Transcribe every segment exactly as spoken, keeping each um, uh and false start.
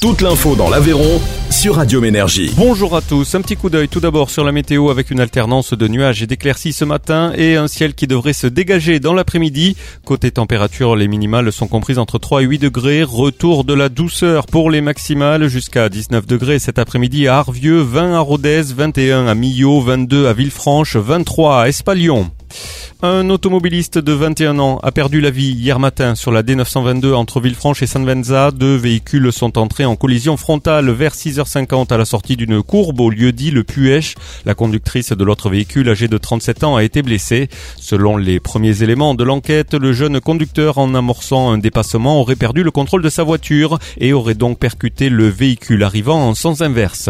Toute l'info dans l'Aveyron sur Radium Énergie. Bonjour à tous, un petit coup d'œil tout d'abord sur la météo avec une alternance de nuages et d'éclaircies ce matin et un ciel qui devrait se dégager dans l'après-midi. Côté température, les minimales sont comprises entre trois et huit degrés. Retour de la douceur pour les maximales jusqu'à dix-neuf degrés cet après-midi à Arvieux, vingt à Rodez, vingt et un à Millau, vingt-deux à Villefranche, vingt-trois à Espalion. Un automobiliste de vingt et un ans a perdu la vie hier matin sur la D neuf cent vingt-deux entre Villefranche et Saint-Venza. Deux véhicules sont entrés en collision frontale vers six heures cinquante à la sortie d'une courbe au lieu-dit le Puech. La conductrice de l'autre véhicule, âgée de trente-sept ans, a été blessée. Selon les premiers éléments de l'enquête, le jeune conducteur, en amorçant un dépassement, aurait perdu le contrôle de sa voiture et aurait donc percuté le véhicule arrivant en sens inverse.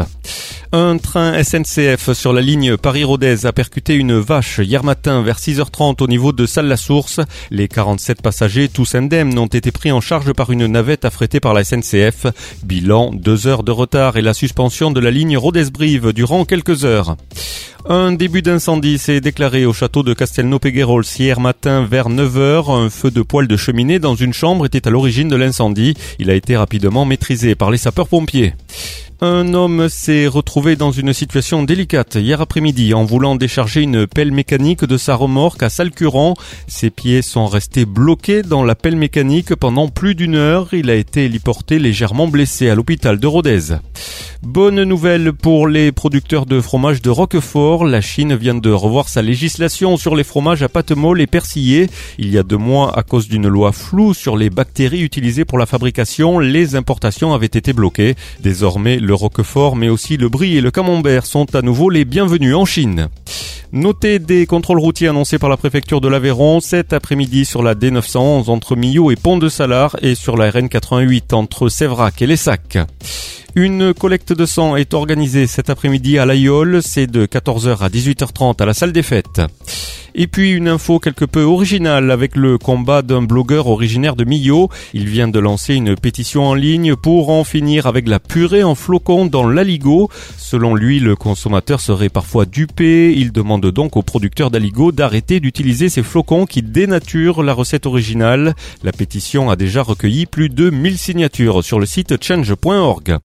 Un train S N C F sur la ligne Paris-Rodez a percuté une vache hier matin vers six heures trente au niveau de Salles-la-Source. Les quarante-sept passagers, tous indemnes, ont été pris en charge par une navette affrétée par la S N C F. Bilan, deux heures de retard et la suspension de la ligne Rodez-Brive durant quelques heures. Un début d'incendie s'est déclaré au château de Castelnau-Péguerols hier matin vers neuf heures. Un feu de poêle de cheminée dans une chambre était à l'origine de l'incendie. Il a été rapidement maîtrisé par les sapeurs-pompiers. Un homme s'est retrouvé dans une situation délicate hier après-midi en voulant décharger une pelle mécanique de sa remorque à Salcuran. Ses pieds sont restés bloqués dans la pelle mécanique pendant plus d'une heure. Il a été héliporté légèrement blessé à l'hôpital de Rodez. Bonne nouvelle pour les producteurs de fromage de Roquefort. La Chine vient de revoir sa législation sur les fromages à pâte molle et persillés. Il y a deux mois, à cause d'une loi floue sur les bactéries utilisées pour la fabrication, les importations avaient été bloquées. Désormais, le Roquefort, mais aussi le Brie et le Camembert sont à nouveau les bienvenus en Chine. Notez des contrôles routiers annoncés par la préfecture de l'Aveyron cet après-midi sur la D neuf cent onze entre Millau et Pont-de-Salars et sur la R N quatre-vingt-huit entre Séverac et Lessac. Une collecte de sang est organisée cet après-midi à l'Aïol, c'est de quatorze heures à dix-huit heures trente à la salle des fêtes. Et puis une info quelque peu originale avec le combat d'un blogueur originaire de Millau. Il vient de lancer une pétition en ligne pour en finir avec la purée en flocons dans l'aligot. Selon lui, le consommateur serait parfois dupé. Il demande donc aux producteurs d'aligot d'arrêter d'utiliser ces flocons qui dénaturent la recette originale. La pétition a déjà recueilli plus de mille signatures sur le site change point org.